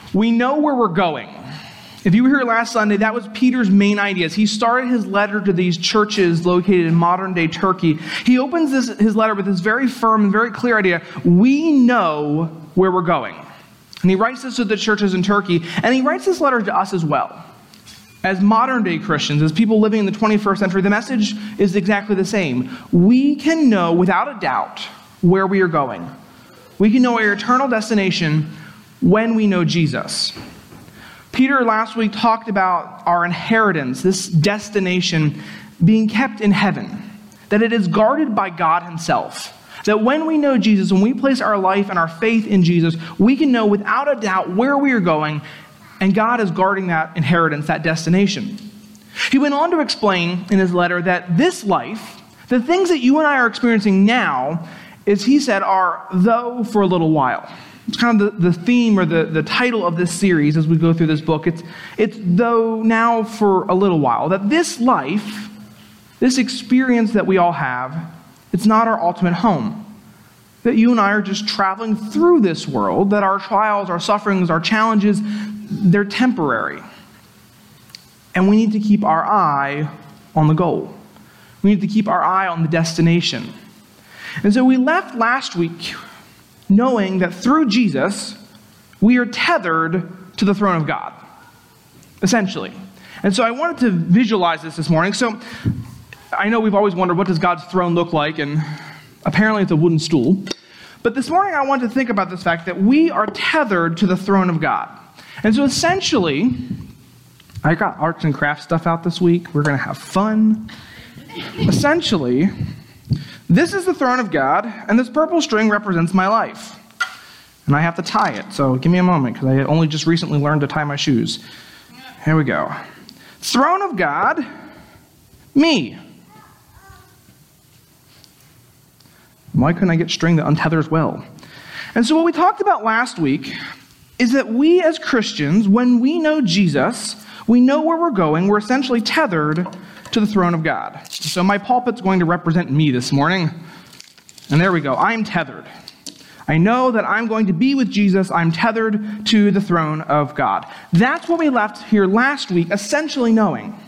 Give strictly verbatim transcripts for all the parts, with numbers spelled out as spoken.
We know where we're going. If you were here last Sunday, that was Peter's main ideas. He started his letter to these churches located in modern-day Turkey. He opens this, his letter with this very firm and very clear idea. We know where we're going. And he writes this to the churches in Turkey, and he writes this letter to us as well. As modern-day Christians, as people living in the twenty-first century, the message is exactly the same. We can know without a doubt where we are going. We can know our eternal destination when we know Jesus. Peter last week talked about our inheritance, this destination being kept in heaven, that it is guarded by God himself. That when we know Jesus, when we place our life and our faith in Jesus, we can know without a doubt where we are going, and God is guarding that inheritance, that destination. He went on to explain in his letter that this life, the things that you and I are experiencing now, as he said, are though for a little while. It's kind of the, the theme or the, the title of this series as we go through this book. It's, it's though now for a little while. That this life, this experience that we all have, it's not our ultimate home. That you and I are just traveling through this world, that our trials, our sufferings, our challenges, they're temporary. And we need to keep our eye on the goal. We need to keep our eye on the destination. And so we left last week knowing that through Jesus, we are tethered to the throne of God, essentially. And so I wanted to visualize this this morning. So I know we've always wondered, what does God's throne look like? And apparently it's a wooden stool. But this morning I wanted to think about this fact that we are tethered to the throne of God. And so essentially, I got arts and crafts stuff out this week. We're going to have fun. Essentially, this is the throne of God, and this purple string represents my life. And I have to tie it, so give me a moment, because I only just recently learned to tie my shoes. Here we go. Throne of God, me. Why couldn't I get string that untethers well? And so what we talked about last week is that we as Christians, when we know Jesus, we know where we're going, we're essentially tethered to the throne of God. So my pulpit's going to represent me this morning. And there we go. I'm tethered. I know that I'm going to be with Jesus. I'm tethered to the throne of God. That's what we left here last week, essentially knowing.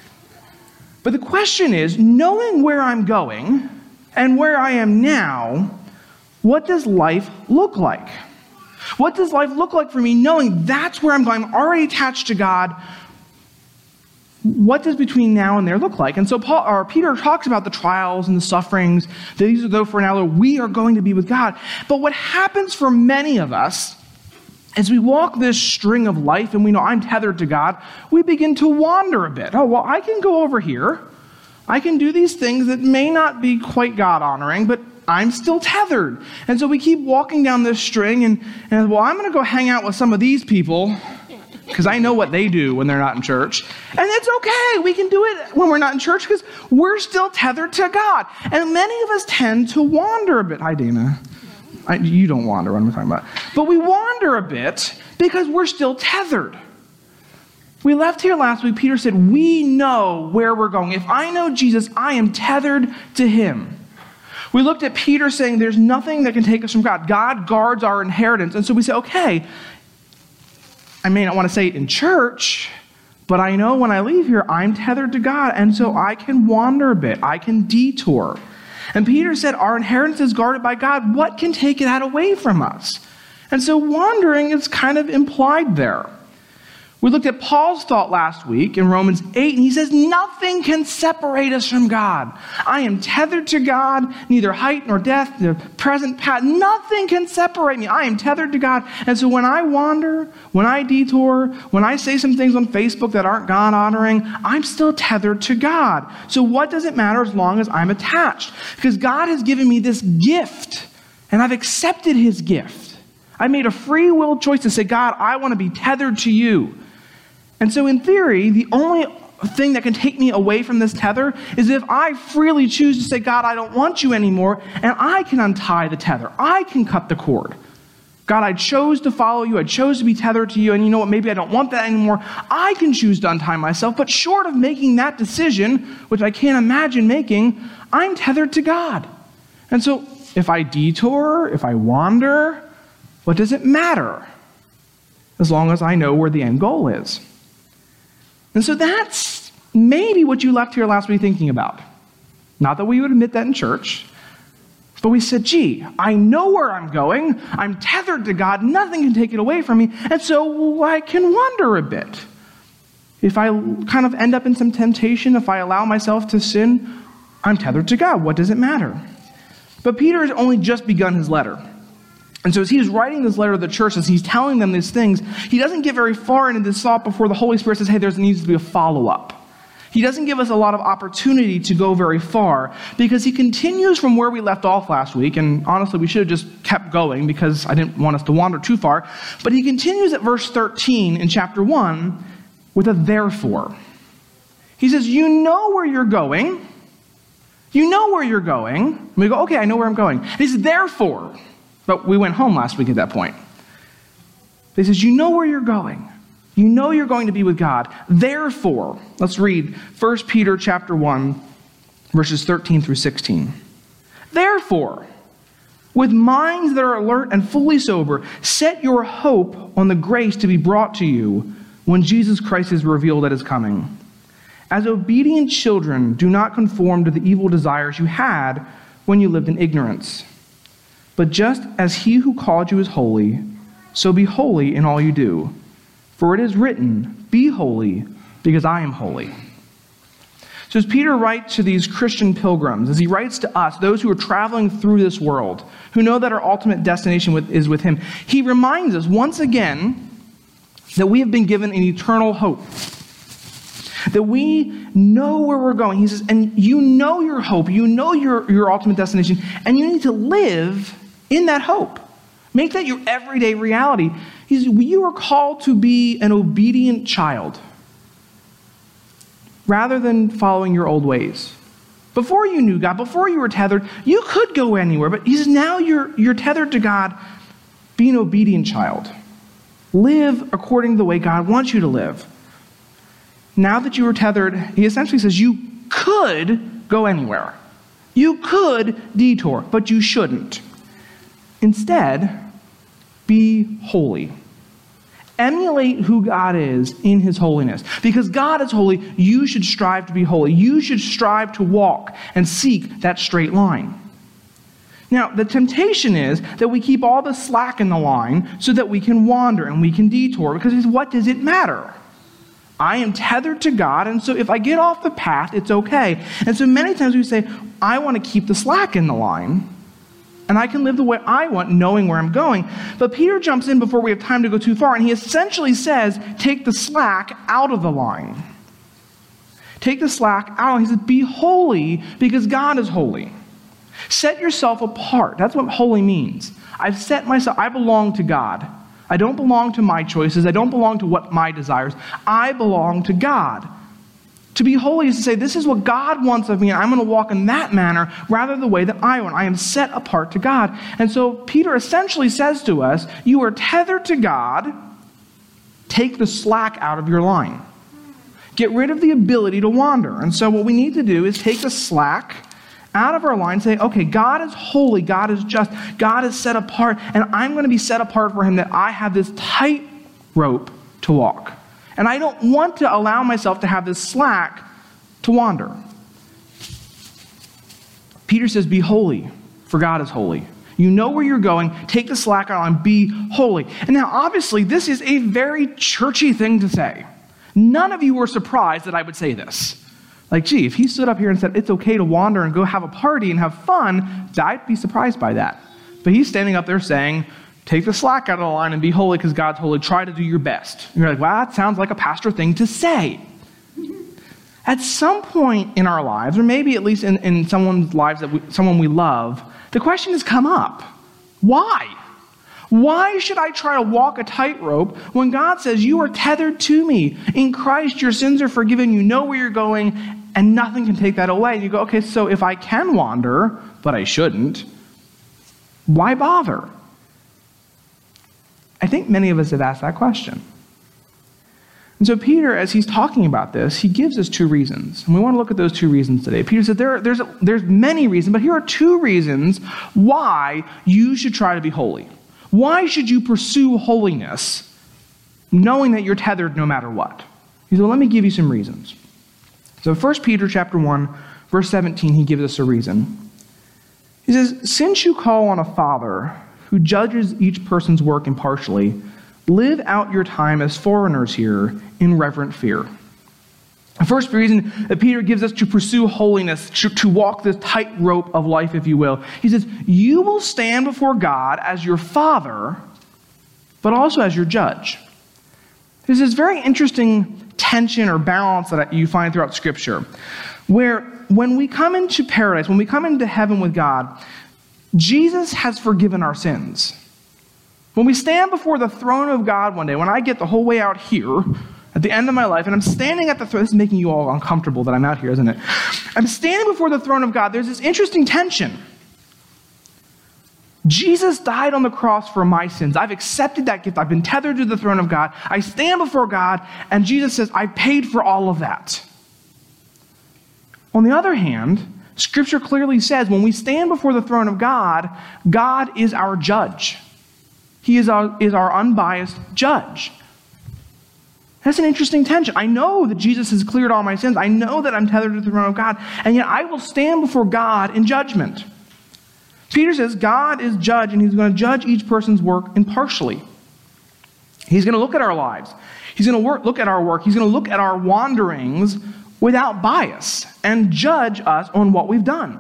But the question is, knowing where I'm going and where I am now, what does life look like? What does life look like for me knowing that's where I'm going? I'm already attached to God. What does between now and there look like? And so Paul, or Peter talks about the trials and the sufferings. These are though for now, we are going to be with God. But what happens for many of us as we walk this string of life and we know I'm tethered to God, we begin to wander a bit. Oh, well, I can go over here. I can do these things that may not be quite God-honoring, but I'm still tethered. And so we keep walking down this string and, and well, I'm going to go hang out with some of these people because I know what they do when they're not in church. And it's okay. We can do it when we're not in church because we're still tethered to God. And many of us tend to wander a bit. Hi, Dana. I, you don't wander, what am I talking about? But we wander a bit because we're still tethered. We left here last week, Peter said, we know where we're going. If I know Jesus, I am tethered to him. We looked at Peter saying there's nothing that can take us from God. God guards our inheritance. And so we say, okay, I may not want to say it in church, but I know when I leave here, I'm tethered to God. And so I can wander a bit. I can detour. And Peter said, our inheritance is guarded by God. What can take that away from us? And so wandering is kind of implied there. We looked at Paul's thought last week in Romans eight, and he says, nothing can separate us from God. I am tethered to God, neither height nor depth, nor present, past, nothing can separate me. I am tethered to God. And so when I wander, when I detour, when I say some things on Facebook that aren't God-honoring, I'm still tethered to God. So what does it matter as long as I'm attached? Because God has given me this gift, and I've accepted his gift. I made a free will choice to say, God, I want to be tethered to you. And so in theory, the only thing that can take me away from this tether is if I freely choose to say, God, I don't want you anymore, and I can untie the tether. I can cut the cord. God, I chose to follow you. I chose to be tethered to you, and you know what? Maybe I don't want that anymore. I can choose to untie myself, but short of making that decision, which I can't imagine making, I'm tethered to God. And so if I detour, if I wander, what does it matter? as long as I know where the end goal is. And so that's maybe what you left here last week thinking about. Not that we would admit that in church, but we said, gee, I know where I'm going. I'm tethered to God. Nothing can take it away from me. And so I can wander a bit. If I kind of end up in some temptation, if I allow myself to sin, I'm tethered to God. What does it matter? But Peter has only just begun his letter. And so as he's writing this letter to the church, as he's telling them these things, he doesn't get very far into this thought before the Holy Spirit says, hey, there needs to be a follow-up. He doesn't give us a lot of opportunity to go very far because he continues from where we left off last week. And honestly, we should have just kept going because I didn't want us to wander too far. But he continues at verse thirteen in chapter one with a therefore. He says, you know where you're going. You know where you're going. And we go, okay, I know where I'm going. And he says, therefore. But we went home last week at that point. He says, you know where you're going. You know you're going to be with God. Therefore, let's read First Peter chapter one, verses thirteen through sixteen. Therefore, with minds that are alert and fully sober, set your hope on the grace to be brought to you when Jesus Christ is revealed at his coming. As obedient children, do not conform to the evil desires you had when you lived in ignorance. But just as he who called you is holy, so be holy in all you do. For it is written, be holy, because I am holy. So as Peter writes to these Christian pilgrims, as he writes to us, those who are traveling through this world, who know that our ultimate destination with, is with him, he reminds us once again that we have been given an eternal hope. That we know where we're going. He says, and you know your hope, you know your, your ultimate destination, and you need to live in that hope. Make that your everyday reality. He says, you are called to be an obedient child rather than following your old ways. Before you knew God, before you were tethered, you could go anywhere, but he says, now you're, you're tethered to God. Be an obedient child. Live according to the way God wants you to live. Now that you are tethered, he essentially says you could go anywhere. You could detour, but you shouldn't. Instead, be holy. Emulate who God is in his holiness. Because God is holy, you should strive to be holy. You should strive to walk and seek that straight line. Now, the temptation is that we keep all the slack in the line so that we can wander and we can detour. Because what does it matter? I am tethered to God, and so if I get off the path, it's okay. And so many times we say, I want to keep the slack in the line, and I can live the way I want, knowing where I'm going. But Peter jumps in before we have time to go too far, and he essentially says, take the slack out of the line. Take the slack out. He says, be holy because God is holy. Set yourself apart. That's what holy means. I've set myself, I belong to God. I don't belong to my choices. I don't belong to what my desires. I belong to God. To be holy is to say, this is what God wants of me, and I'm going to walk in that manner rather than the way that I want. I am set apart to God. And so Peter essentially says to us, you are tethered to God. Take the slack out of your line. Get rid of the ability to wander. And so what we need to do is take the slack out of our line and say, okay, God is holy, God is just, God is set apart, and I'm going to be set apart for him, that I have this tight rope to walk. And I don't want to allow myself to have this slack to wander. Peter says, be holy, for God is holy. You know where you're going, take the slack out and be holy. And now, obviously, this is a very churchy thing to say. None of you were surprised that I would say this. Like, gee, if he stood up here and said, it's okay to wander and go have a party and have fun, I'd be surprised by that. But he's standing up there saying, take the slack out of the line and be holy because God's holy. Try to do your best. And you're like, wow, that sounds like a pastor thing to say. At some point in our lives, or maybe at least in, in someone's lives, that we, someone we love, the question has come up. Why? Why should I try to walk a tightrope when God says you are tethered to me? In Christ, your sins are forgiven. You know where you're going, and nothing can take that away. And you go, okay, so if I can wander, but I shouldn't, why bother? I think many of us have asked that question. And so Peter, as he's talking about this, he gives us two reasons. And we want to look at those two reasons today. Peter said there, there's, a, there's many reasons, but here are two reasons why you should try to be holy. Why should you pursue holiness knowing that you're tethered no matter what. He said, well, let me give you some reasons. So First Peter chapter one, verse seventeen, he gives us a reason. He says, since you call on a Father who judges each person's work impartially, live out your time as foreigners here in reverent fear. The first reason that Peter gives us to pursue holiness, to, to walk this tightrope of life, if you will, he says, you will stand before God as your Father, but also as your judge. There's this very interesting tension or balance that you find throughout Scripture, where when we come into paradise, when we come into heaven with God, Jesus has forgiven our sins. When we stand before the throne of God one day, when I get the whole way out here, at the end of my life, and I'm standing at the throne, this is making you all uncomfortable that I'm out here, isn't it? I'm standing before the throne of God. There's this interesting tension. Jesus died on the cross for my sins. I've accepted that gift. I've been tethered to the throne of God. I stand before God, and Jesus says, I paid for all of that. On the other hand, Scripture clearly says when we stand before the throne of God, God is our judge. He is our, is our unbiased judge. That's an interesting tension. I know that Jesus has cleared all my sins. I know that I'm tethered to the throne of God, and yet I will stand before God in judgment. Peter says God is judge, and he's going to judge each person's work impartially. He's going to look at our lives. He's going to work, look at our work. He's going to look at our wanderings without bias and judge us on what we've done.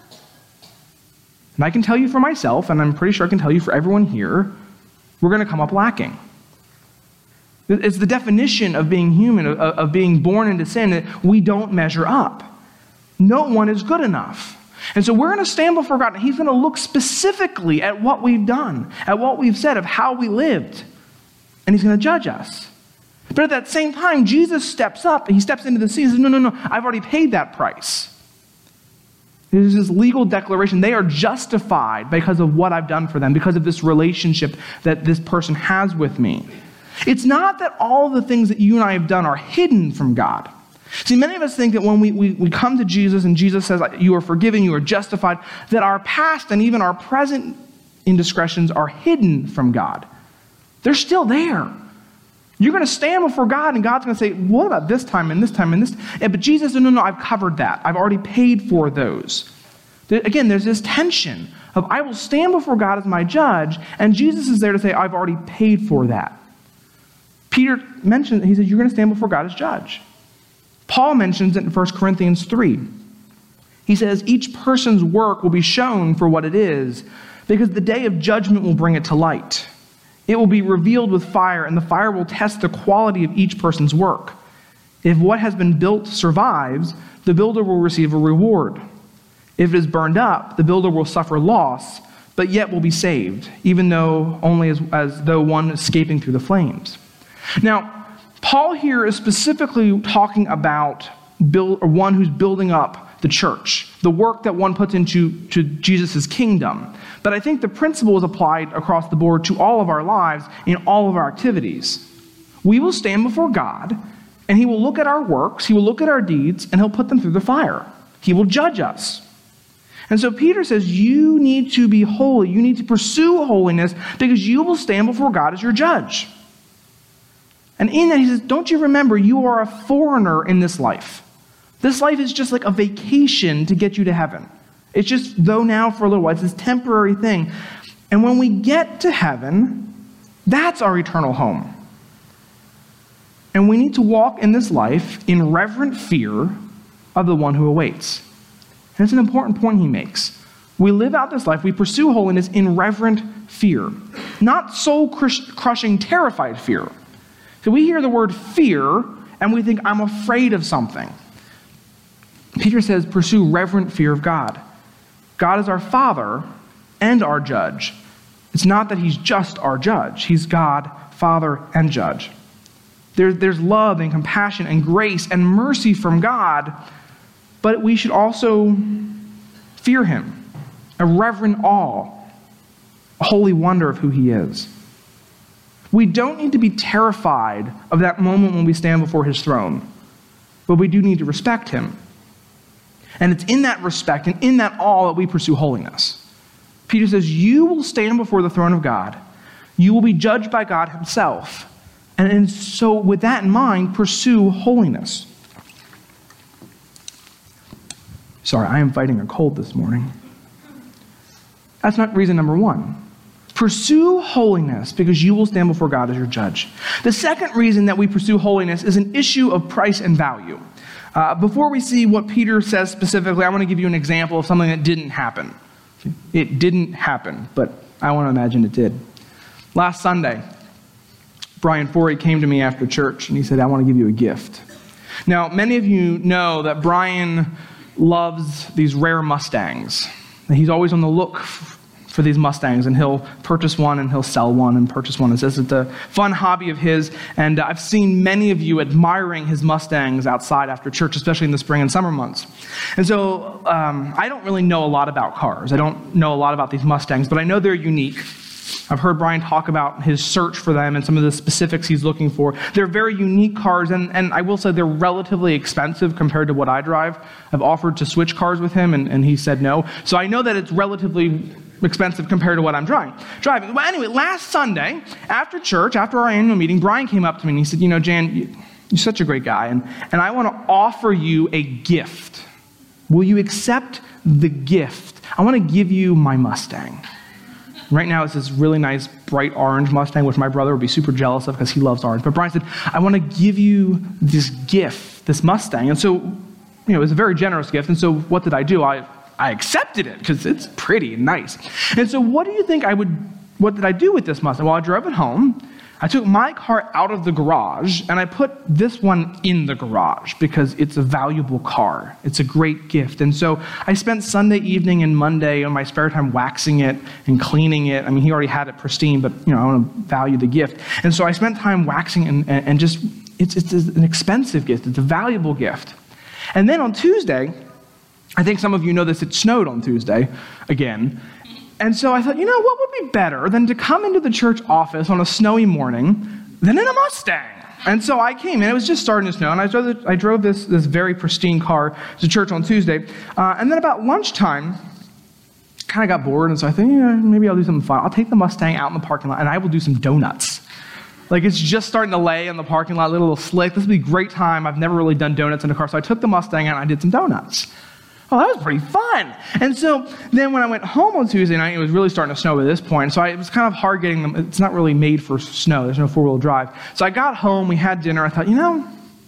And I can tell you for myself, and I'm pretty sure I can tell you for everyone here, we're going to come up lacking. It's the definition of being human, of, of being born into sin, that we don't measure up. No one is good enough. And so we're going to stand before God, and he's going to look specifically at what we've done, at what we've said, of how we lived. And he's going to judge us. But at that same time, Jesus steps up, and he steps into the sea and says, no, no, no, I've already paid that price. There's this legal declaration. They are justified because of what I've done for them, because of this relationship that this person has with me. It's not that all the things that you and I have done are hidden from God. See, many of us think that when we, we, we come to Jesus and Jesus says, you are forgiven, you are justified, that our past and even our present indiscretions are hidden from God. They're still there. You're going to stand before God, and God's going to say, what about this time and this time and this? Yeah, but Jesus said, no, no, I've covered that. I've already paid for those. Again, there's this tension of I will stand before God as my judge, and Jesus is there to say, I've already paid for that. Peter mentioned, he said, you're going to stand before God as judge. Paul mentions it in First Corinthians three. He says, each person's work will be shown for what it is, because the day of judgment will bring it to light. It will be revealed with fire, and the fire will test the quality of each person's work. If what has been built survives, the builder will receive a reward. If it is burned up, the builder will suffer loss, but yet will be saved, even though only as, as though one escaping through the flames. Now, Paul here is specifically talking about build, or one who's building up the church, the work that one puts into to Jesus' kingdom. But I think the principle is applied across the board to all of our lives in all of our activities. We will stand before God, and he will look at our works, he will look at our deeds, and he'll put them through the fire. He will judge us. And so Peter says, you need to be holy. You need to pursue holiness because you will stand before God as your judge. And in that, he says, don't you remember, you are a foreigner in this life. This life is just like a vacation to get you to heaven. It's just, though now for a little while, it's this temporary thing. And when we get to heaven, that's our eternal home. And we need to walk in this life in reverent fear of the one who awaits. And it's an important point he makes. We live out this life, we pursue holiness in reverent fear, not soul-crushing, terrified fear. So we hear the word fear, and we think, I'm afraid of something. Peter says, pursue reverent fear of God. God is our Father and our judge. It's not that he's just our judge. He's God, Father, and judge. There, there's love and compassion and grace and mercy from God, but we should also fear him, a reverent awe, a holy wonder of who he is. We don't need to be terrified of that moment when we stand before his throne, but we do need to respect him. And it's in that respect and in that awe that we pursue holiness. Peter says, you will stand before the throne of God. You will be judged by God himself. And, and so with that in mind, pursue holiness. Sorry, I am fighting a cold this morning. That's not reason number one. Pursue holiness because you will stand before God as your judge. The second reason that we pursue holiness is an issue of price and value. Uh, before we see what Peter says specifically, I want to give you an example of something that didn't happen. It didn't happen, but I want to imagine it did. Last Sunday, Brian Forey came to me after church and he said, I want to give you a gift. Now, many of you know that Brian loves these rare Mustangs. He's always on the look for these Mustangs, and he'll purchase one and he'll sell one and purchase one. It says it's a fun hobby of his, and I've seen many of you admiring his Mustangs outside after church, especially in the spring and summer months. And so um, I don't really know a lot about cars. I don't know a lot about these Mustangs, but I know they're unique. I've heard Brian talk about his search for them and some of the specifics he's looking for. They're very unique cars, and, and I will say they're relatively expensive compared to what I drive. I've offered to switch cars with him, and, and he said no. So I know that it's relatively expensive compared to what I'm driving. Driving. Well, anyway, last Sunday, after church, after our annual meeting, Brian came up to me and he said, you know, Jan, you, you're such a great guy, and, and I want to offer you a gift. Will you accept the gift? I want to give you my Mustang. Right now, it's this really nice, bright orange Mustang, which my brother would be super jealous of because he loves orange. But Brian said, I want to give you this gift, this Mustang. And so, you know, it was a very generous gift. And so what did I do? I I accepted it because it's pretty and nice. And so what do you think I would, what did I do with this Mustang? Well, I drove it home. I took my car out of the garage and I put this one in the garage because it's a valuable car. It's a great gift. And so I spent Sunday evening and Monday on my spare time waxing it and cleaning it. I mean, he already had it pristine, but you know, I want to value the gift. And so I spent time waxing and, and, and just, it's, it's an expensive gift. It's a valuable gift. And then on Tuesday, I think some of you know this, it snowed on Tuesday again. And so I thought, you know, what would be better than to come into the church office on a snowy morning than in a Mustang? And so I came in, it was just starting to snow, and I drove, I drove this, this very pristine car to church on Tuesday. Uh, and then about lunchtime, kind of got bored, and so I think, yeah, maybe I'll do something fun. I'll take the Mustang out in the parking lot, and I will do some donuts. Like, it's just starting to lay in the parking lot, a little slick. This would be a great time. I've never really done donuts in a car, so I took the Mustang out and I did some donuts. Oh, that was pretty fun. And so then when I went home on Tuesday night, it was really starting to snow at this point. So I, it was kind of hard getting them. It's not really made for snow. There's no four-wheel drive. So I got home. We had dinner. I thought, you know,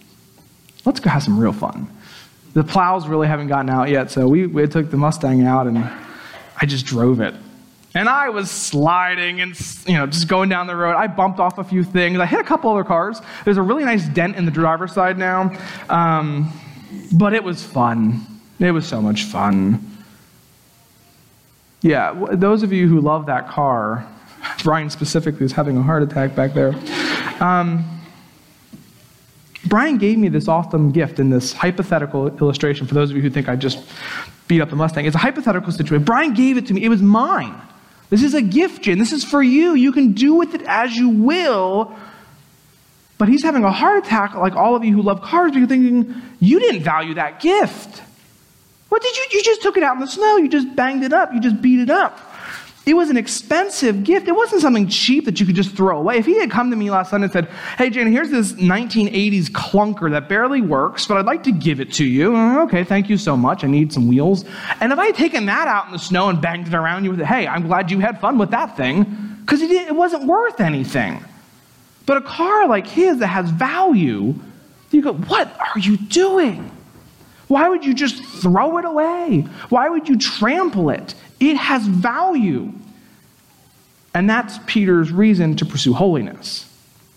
let's go have some real fun. The plows really haven't gotten out yet. So we, we took the Mustang out, and I just drove it. And I was sliding and, you know, just going down the road. I bumped off a few things. I hit a couple other cars. There's a really nice dent in the driver's side now. Um, but it was fun. It was so much fun. Yeah, those of you who love that car, Brian specifically is having a heart attack back there. Um, Brian gave me this awesome gift in this hypothetical illustration. For those of you who think I just beat up the Mustang, it's a hypothetical situation. Brian gave it to me. It was mine. This is a gift, Jen. This is for you. You can do with it as you will. But he's having a heart attack like all of you who love cars because you're thinking, you didn't value that gift. What did you, you just took it out in the snow. You just banged it up. You just beat it up. It was an expensive gift. It wasn't something cheap that you could just throw away. If he had come to me last Sunday and said, hey, Jane, here's this nineteen eighties clunker that barely works, but I'd like to give it to you. Okay, thank you so much. I need some wheels. And if I had taken that out in the snow and banged it around you with it, hey, I'm glad you had fun with that thing, because it, it wasn't worth anything. But a car like his that has value, you go, what are you doing? Why would you just throw it away? Why would you trample it? It has value. And that's Peter's reason to pursue holiness.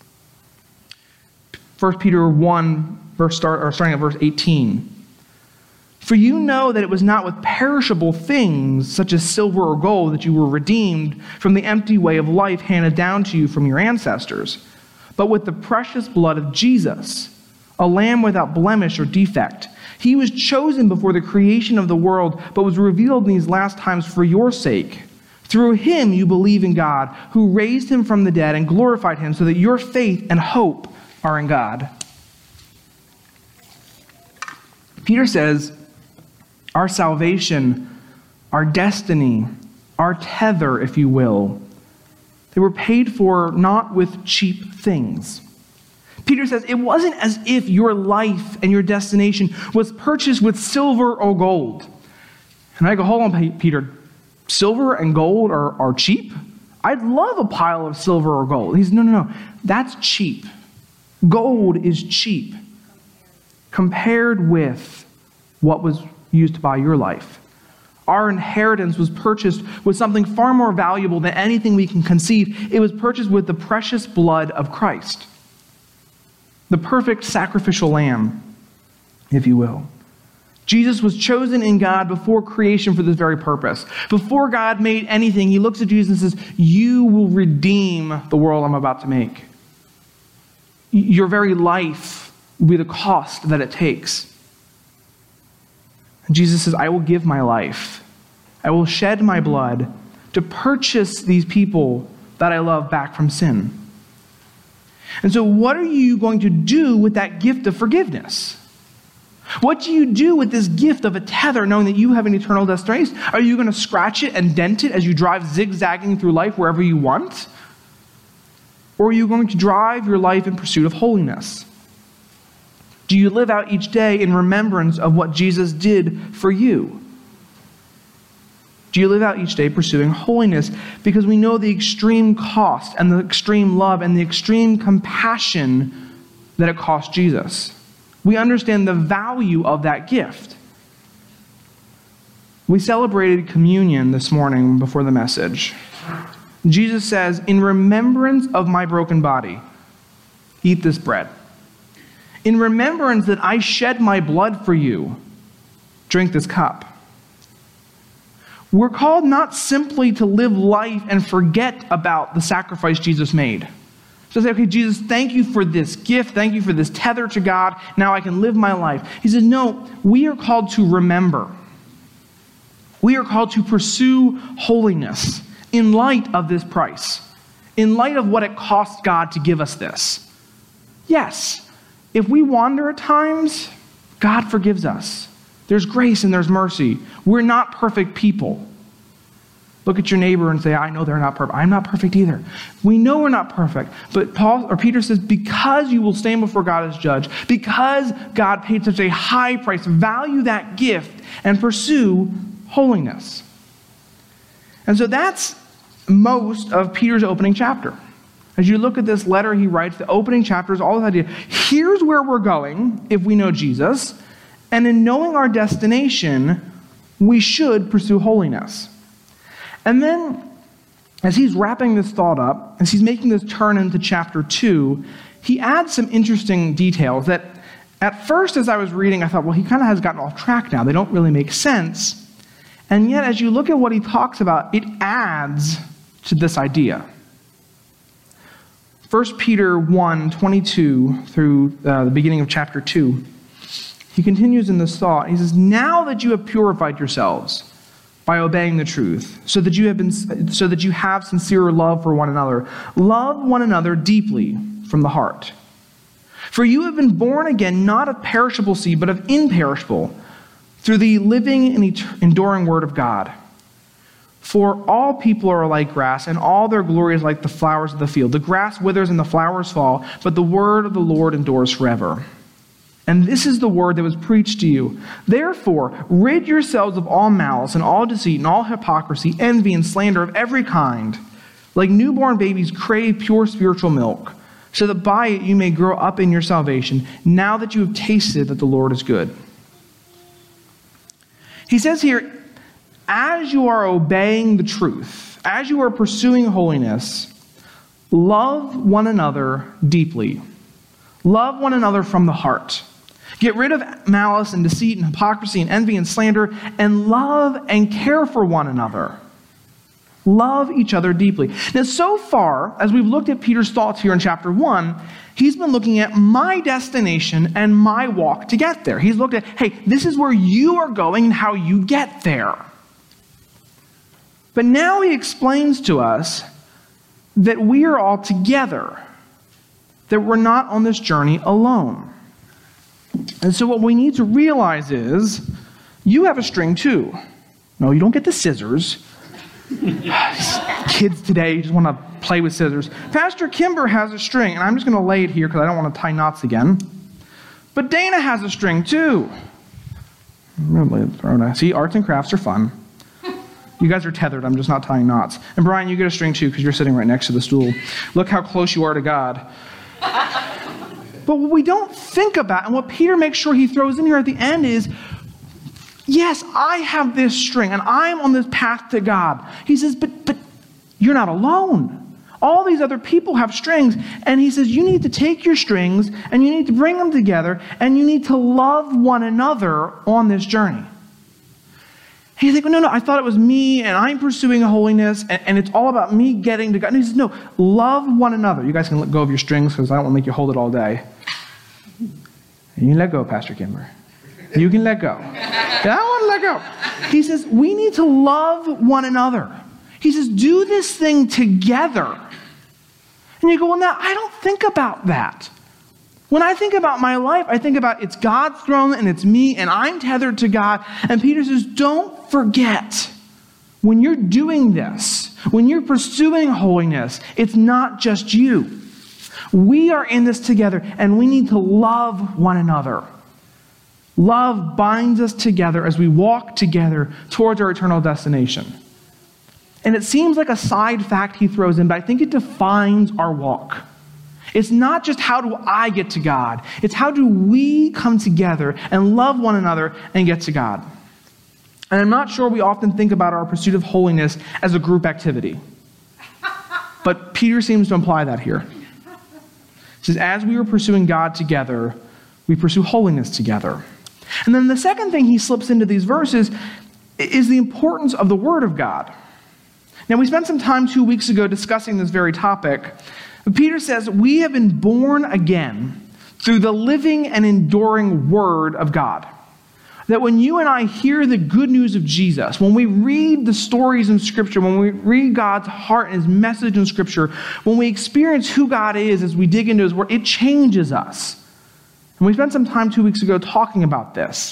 First Peter one, verse start, or starting at verse eighteen. For you know that it was not with perishable things, such as silver or gold, that you were redeemed from the empty way of life handed down to you from your ancestors, but with the precious blood of Jesus, a lamb without blemish or defect. He was chosen before the creation of the world, but was revealed in these last times for your sake. Through him you believe in God, who raised him from the dead and glorified him, so that your faith and hope are in God. Peter says, our salvation, our destiny, our tether, if you will, they were paid for not with cheap things. Peter says, it wasn't as if your life and your destination was purchased with silver or gold. And I go, hold on, Peter, silver and gold are, are cheap? I'd love a pile of silver or gold. He says, no, no, no, that's cheap. Gold is cheap compared with what was used to buy your life. Our inheritance was purchased with something far more valuable than anything we can conceive. It was purchased with the precious blood of Christ, the perfect sacrificial lamb, if you will. Jesus was chosen in God before creation for this very purpose. Before God made anything, he looks at Jesus and says, you will redeem the world I'm about to make. Your very life will be the cost that it takes. And Jesus says, I will give my life. I will shed my blood to purchase these people that I love back from sin. And so what are you going to do with that gift of forgiveness? What do you do with this gift of a tether, knowing that you have an eternal destination? Are you going to scratch it and dent it as you drive zigzagging through life wherever you want? Or are you going to drive your life in pursuit of holiness? Do you live out each day in remembrance of what Jesus did for you? Do you live out each day pursuing holiness? Because we know the extreme cost and the extreme love and the extreme compassion that it cost Jesus. We understand the value of that gift. We celebrated communion this morning before the message. Jesus says, in remembrance of my broken body, eat this bread. In remembrance that I shed my blood for you, drink this cup. We're called not simply to live life and forget about the sacrifice Jesus made. So say, okay, Jesus, thank you for this gift. Thank you for this tether to God. Now I can live my life. He says, no, we are called to remember. We are called to pursue holiness in light of this price, in light of what it cost God to give us this. Yes, if we wander at times, God forgives us. There's grace and there's mercy. We're not perfect people. Look at your neighbor and say, I know they're not perfect. I'm not perfect either. We know we're not perfect. But Paul or Peter says, because you will stand before God as judge, because God paid such a high price, value that gift and pursue holiness. And so that's most of Peter's opening chapter. As you look at this letter he writes, the opening chapter is all this idea. Here's where we're going if we know Jesus. And in knowing our destination, we should pursue holiness. And then, as he's wrapping this thought up, as he's making this turn into chapter two, he adds some interesting details that at first as I was reading, I thought, well, he kind of has gotten off track now. They don't really make sense. And yet, as you look at what he talks about, it adds to this idea. First Peter one, twenty-two through uh, the beginning of chapter two, he continues in this thought. He says, now that you have purified yourselves by obeying the truth, so that you have been, so that you have sincere love for one another, love one another deeply from the heart. For you have been born again, not of perishable seed, but of imperishable, through the living and enduring word of God. For all people are like grass, and all their glory is like the flowers of the field. The grass withers and the flowers fall, but the word of the Lord endures forever. And this is the word that was preached to you. Therefore, rid yourselves of all malice and all deceit and all hypocrisy, envy and slander of every kind. Like newborn babies, crave pure spiritual milk, so that by it you may grow up in your salvation, now that you have tasted that the Lord is good. He says here, as you are obeying the truth, as you are pursuing holiness, love one another deeply. Love one another from the heart. Get rid of malice and deceit and hypocrisy and envy and slander, and love and care for one another. Love each other deeply. Now, so far, as we've looked at Peter's thoughts here in chapter one, he's been looking at my destination and my walk to get there. He's looked at, hey, this is where you are going and how you get there. But now he explains to us that we are all together, that we're not on this journey alone. And so what we need to realize is, you have a string too. No, you don't get the scissors. Kids today just want to play with scissors. Pastor Kimber has a string, and I'm just going to lay it here because I don't want to tie knots again. But Dana has a string too. See, arts and crafts are fun. You guys are tethered. I'm just not tying knots. And Brian, you get a string too because you're sitting right next to the stool. Look how close you are to God. But what we don't think about, and what Peter makes sure he throws in here at the end is, yes, I have this string, and I'm on this path to God. He says, but, but you're not alone. All these other people have strings, and he says, you need to take your strings, and you need to bring them together, and you need to love one another on this journey. And you think, well, no, no, I thought it was me, and I'm pursuing holiness, and, and it's all about me getting to God. And he says, no, love one another. You guys can let go of your strings, because I don't want to make you hold it all day. You can let go, Pastor Kimber. You can let go. I don't want to let go. He says, we need to love one another. He says, do this thing together. And you go, well, now, I don't think about that. When I think about my life, I think about it's God's throne and it's me and I'm tethered to God. And Peter says, don't forget, when you're doing this, when you're pursuing holiness, it's not just you. We are in this together and we need to love one another. Love binds us together as we walk together towards our eternal destination. And it seems like a side fact he throws in, but I think it defines our walk. It's not just how do I get to God. It's how do we come together and love one another and get to God. And I'm not sure we often think about our pursuit of holiness as a group activity. But Peter seems to imply that here. He says, as we are pursuing God together, we pursue holiness together. And then the second thing he slips into these verses is the importance of the Word of God. Now, we spent some time two weeks ago discussing this very topic. But Peter says, we have been born again through the living and enduring Word of God. That when you and I hear the good news of Jesus, when we read the stories in Scripture, when we read God's heart and His message in Scripture, when we experience who God is as we dig into His Word, it changes us. And we spent some time two weeks ago talking about this.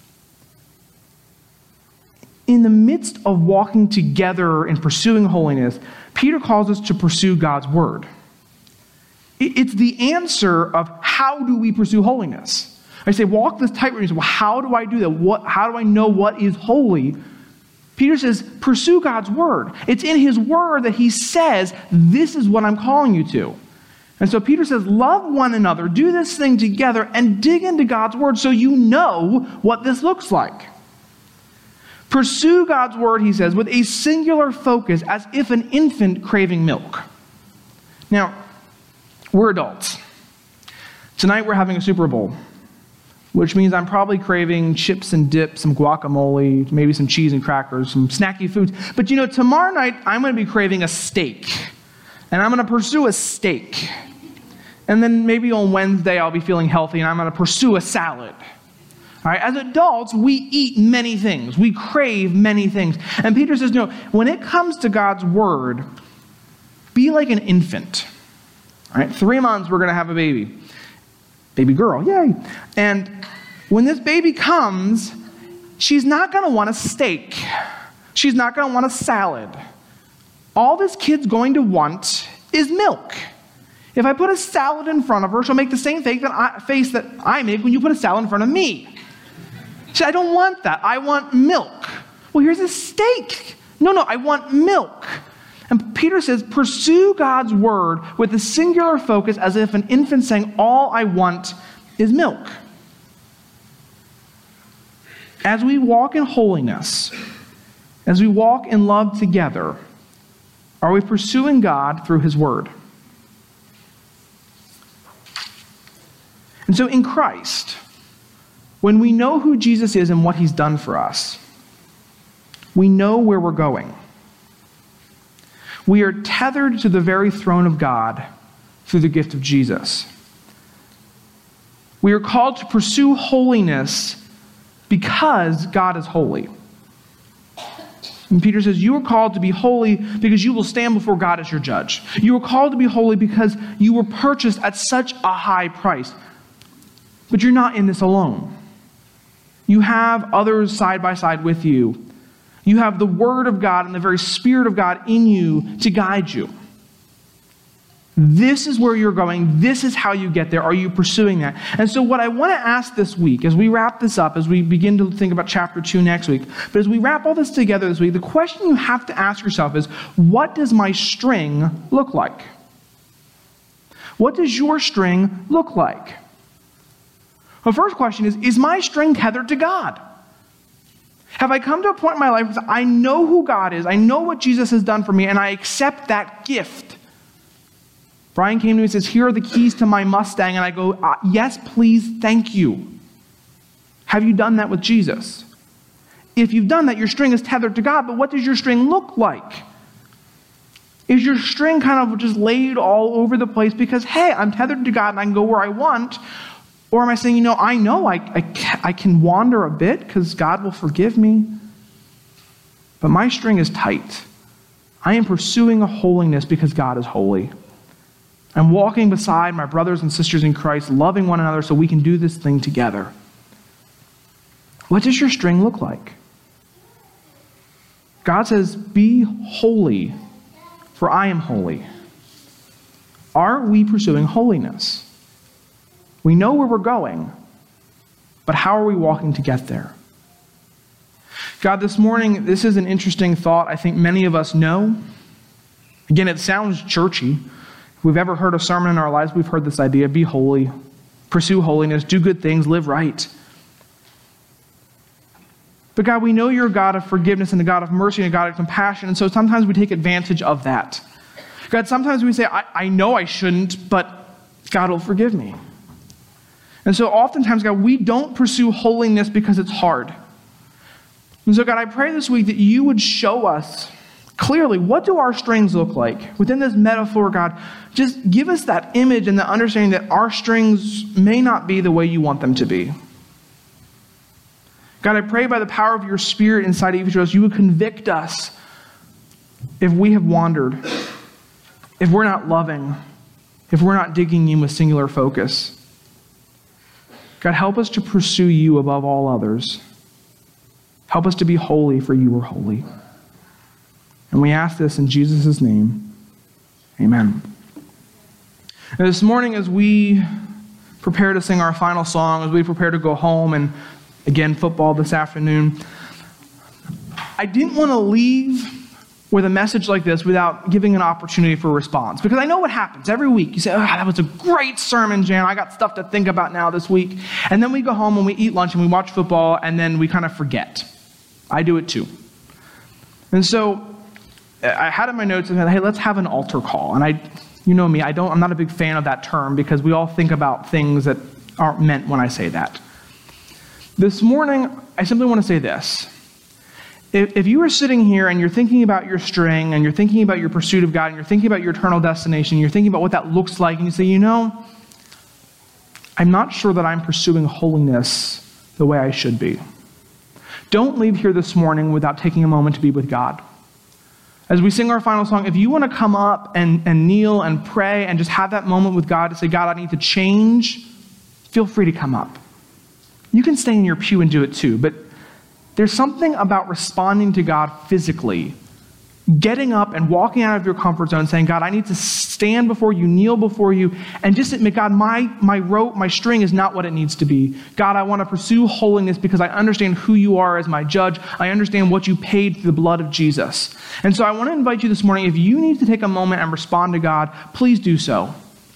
In the midst of walking together and pursuing holiness, Peter calls us to pursue God's Word. It's the answer of how do we pursue holiness. I say, walk this tightrope. You say, well, how do I do that? What, how do I know what is holy? Peter says, pursue God's Word. It's in His Word that He says, this is what I'm calling you to. And so Peter says, love one another, do this thing together, and dig into God's Word so you know what this looks like. Pursue God's Word, he says, with a singular focus as if an infant craving milk. Now, we're adults. Tonight we're having a Super Bowl, which means I'm probably craving chips and dip, some guacamole, maybe some cheese and crackers, some snacky foods. But you know, tomorrow night I'm going to be craving a steak. And I'm going to pursue a steak. And then maybe on Wednesday I'll be feeling healthy and I'm going to pursue a salad. All right, as adults, we eat many things. We crave many things. And Peter says, no, when it comes to God's Word, be like an infant. All right, three months we're going to have a baby. Baby girl, yay. And when this baby comes, she's not going to want a steak. She's not going to want a salad. All this kid's going to want is milk. If I put a salad in front of her, she'll make the same face that I, face that I make when you put a salad in front of me. She said, I don't want that. I want milk. Well, here's a steak. No, no, I want milk. And Peter says, pursue God's Word with a singular focus as if an infant saying, all I want is milk. As we walk in holiness, as we walk in love together, are we pursuing God through His Word? And so in Christ, when we know who Jesus is and what He's done for us, we know where we're going. We are tethered to the very throne of God through the gift of Jesus. We are called to pursue holiness because God is holy. And Peter says, you are called to be holy because you will stand before God as your judge. You are called to be holy because you were purchased at such a high price. But you're not in this alone. You have others side by side with you. You have the Word of God and the very Spirit of God in you to guide you. This is where you're going. This is how you get there. Are you pursuing that? And so what I want to ask this week, as we wrap this up, as we begin to think about chapter two next week, but as we wrap all this together this week, the question you have to ask yourself is, what does my string look like? What does your string look like? The first question is, is my string tethered to God? Have I come to a point in my life where I know who God is, I know what Jesus has done for me, and I accept that gift? Brian came to me and says, here are the keys to my Mustang. And I go, uh, yes, please, thank you. Have you done that with Jesus? If you've done that, your string is tethered to God, but what does your string look like? Is your string kind of just laid all over the place because, hey, I'm tethered to God and I can go where I want? Or am I saying, you know, I know I, I, I can wander a bit because God will forgive me, but my string is tight. I am pursuing a holiness because God is holy. I'm walking beside my brothers and sisters in Christ, loving one another so we can do this thing together. What does your string look like? God says, be holy, for I am holy. Are we pursuing holiness? We know where we're going, but how are we walking to get there? God, this morning, this is an interesting thought I think many of us know. Again, it sounds churchy. If we've ever heard a sermon in our lives, we've heard this idea, be holy, pursue holiness, do good things, live right. But God, we know you're a God of forgiveness and a God of mercy and a God of compassion, and so sometimes we take advantage of that. God, sometimes we say, I, I know I shouldn't, but God will forgive me. And so oftentimes, God, we don't pursue holiness because it's hard. And so God, I pray this week that you would show us clearly, what do our strings look like? Within this metaphor, God, just give us that image and the understanding that our strings may not be the way you want them to be. God, I pray by the power of your Spirit inside of each of us, you would convict us if we have wandered, if we're not loving, if we're not digging in with singular focus. God, help us to pursue you above all others. Help us to be holy, for you are holy. And we ask this in Jesus' name. Amen. And this morning, as we prepare to sing our final song, as we prepare to go home, and again, football this afternoon, I didn't want to leave with a message like this without giving an opportunity for a response. Because I know what happens every week. You say, oh, that was a great sermon, Jan. I got stuff to think about now this week. And then we go home and we eat lunch and we watch football, and then we kind of forget. I do it too. And so I had in my notes, and hey, let's have an altar call. And I, you know me, I don't, I'm not a big fan of that term because we all think about things that aren't meant when I say that. This morning, I simply want to say this. If, if you are sitting here and you're thinking about your string and you're thinking about your pursuit of God and you're thinking about your eternal destination, you're thinking about what that looks like, and you say, you know, I'm not sure that I'm pursuing holiness the way I should be. Don't leave here this morning without taking a moment to be with God. As we sing our final song, if you want to come up and, and kneel and pray and just have that moment with God to say, God, I need to change, feel free to come up. You can stay in your pew and do it too, but there's something about responding to God physically, getting up and walking out of your comfort zone, saying, God, I need to stand before you, kneel before you, and just admit, God, my, my rope, my string is not what it needs to be. God, I want to pursue holiness because I understand who you are as my judge. I understand what you paid through the blood of Jesus. And so I want to invite you this morning, if you need to take a moment and respond to God, please do so.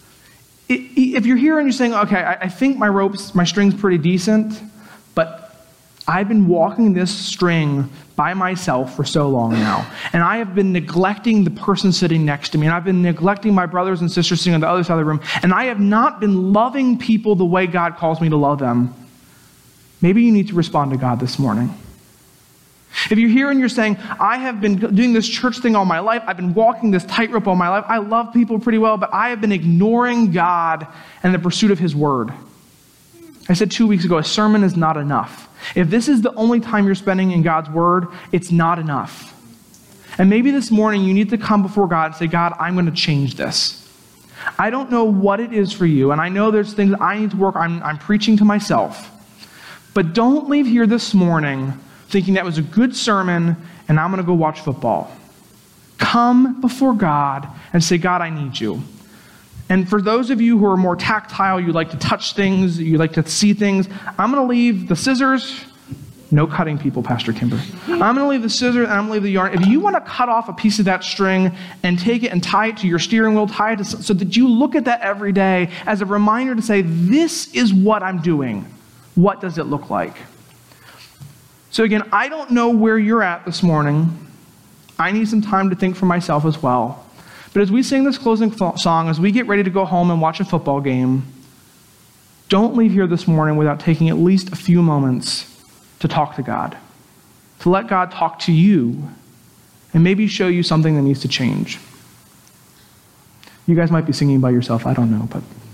If you're here and you're saying, okay, I think my rope's, my string's pretty decent, but I've been walking this string by myself for so long now, and I have been neglecting the person sitting next to me, and I've been neglecting my brothers and sisters sitting on the other side of the room, and I have not been loving people the way God calls me to love them. Maybe you need to respond to God this morning. If you're here and you're saying, I have been doing this church thing all my life, I've been walking this tightrope all my life, I love people pretty well, but I have been ignoring God and the pursuit of his word. I said two weeks ago, a sermon is not enough. If this is the only time you're spending in God's word, it's not enough. And maybe this morning you need to come before God and say, God, I'm going to change this. I don't know what it is for you, and I know there's things I need to work on. I'm, I'm preaching to myself. But don't leave here this morning thinking that was a good sermon and I'm going to go watch football. Come before God and say, God, I need you. And for those of you who are more tactile, you like to touch things, you like to see things, I'm going to leave the scissors. No cutting people, Pastor Kimber. I'm going to leave the scissors and I'm going to leave the yarn. If you want to cut off a piece of that string and take it and tie it to your steering wheel, tie it to, so that you look at that every day as a reminder to say, this is what I'm doing. What does it look like? So again, I don't know where you're at this morning. I need some time to think for myself as well. But as we sing this closing song, as we get ready to go home and watch a football game, don't leave here this morning without taking at least a few moments to talk to God, to let God talk to you and maybe show you something that needs to change. You guys might be singing by yourself, I don't know, but